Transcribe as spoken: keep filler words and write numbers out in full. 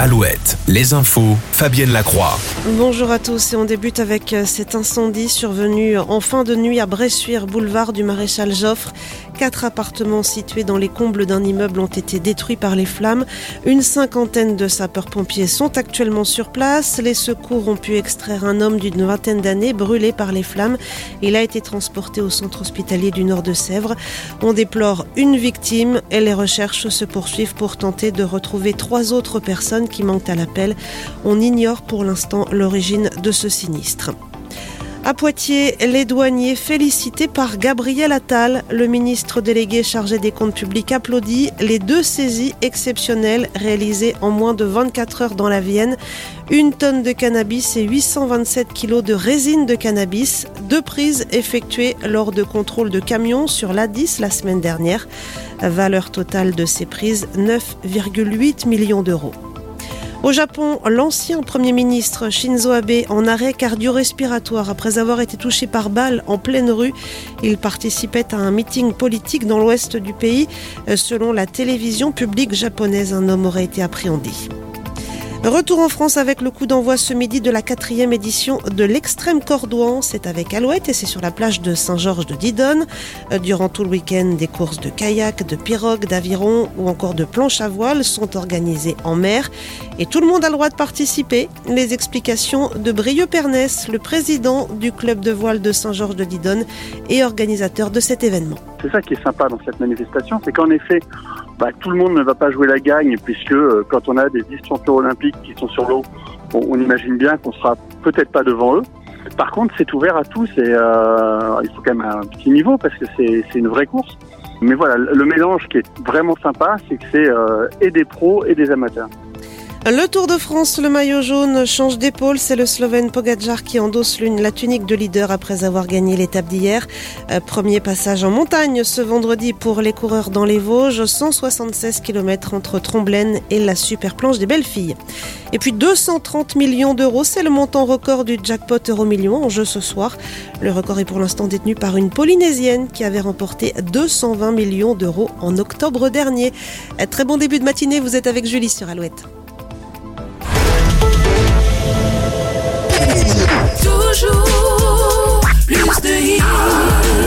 Alouette, les infos, Fabienne Lacroix. Bonjour à tous et on débute avec cet incendie survenu en fin de nuit à Bressuire, boulevard du Maréchal Joffre. Quatre appartements situés dans les combles d'un immeuble ont été détruits par les flammes. Une cinquantaine de sapeurs-pompiers sont actuellement sur place. Les secours ont pu extraire un homme d'une vingtaine d'années brûlé par les flammes. Il a été transporté au centre hospitalier du Nord de Sèvres. On déplore une victime et les recherches se poursuivent pour tenter de retrouver trois autres personnes qui manquent à l'appel. On ignore pour l'instant l'origine de ce sinistre. À Poitiers, les douaniers félicités par Gabriel Attal. Le ministre délégué chargé des comptes publics applaudit les deux saisies exceptionnelles réalisées en moins de vingt-quatre heures dans la Vienne. Une tonne de cannabis et huit cent vingt-sept kilos de résine de cannabis. Deux prises effectuées lors de contrôles de camions sur l'A dix la semaine dernière. Valeur totale de ces prises, neuf virgule huit millions d'euros. Au Japon, l'ancien Premier ministre Shinzo Abe en arrêt cardio-respiratoire après avoir été touché par balle en pleine rue. Il participait à un meeting politique dans l'ouest du pays. Selon la télévision publique japonaise, un homme aurait été appréhendé. Retour en France avec le coup d'envoi ce midi de la quatrième édition de l'Extrême Cordouan. C'est avec Alouette et c'est sur la plage de Saint-Georges de Didonne. Durant tout le week-end, des courses de kayak, de pirogue, d'aviron ou encore de planche à voile sont organisées en mer. Et tout le monde a le droit de participer. Les explications de Brieux Pernès, le président du club de voile de Saint-Georges de Didonne et organisateur de cet événement. C'est ça qui est sympa dans cette manifestation, c'est qu'en effet, bah, tout le monde ne va pas jouer la gagne, puisque euh, quand on a des vice-champions olympiques qui sont sur l'eau, on, on imagine bien qu'on sera peut-être pas devant eux. Par contre, c'est ouvert à tous et euh, il faut quand même un petit niveau parce que c'est, c'est une vraie course. Mais voilà, le mélange qui est vraiment sympa, c'est que c'est euh, et des pros et des amateurs. Le Tour de France, le maillot jaune change d'épaule. C'est le Slovène Pogačar qui endosse la tunique de leader après avoir gagné l'étape d'hier. Premier passage en montagne ce vendredi pour les coureurs dans les Vosges. cent soixante-seize kilomètres entre Tromblaine et la super planche des Belles-Filles. Et puis deux cent trente millions d'euros, c'est le montant record du jackpot Euromillions en jeu ce soir. Le record est pour l'instant détenu par une Polynésienne qui avait remporté deux cent vingt millions d'euros en octobre dernier. Très bon début de matinée, vous êtes avec Julie sur Alouette. Toujours plus de hits.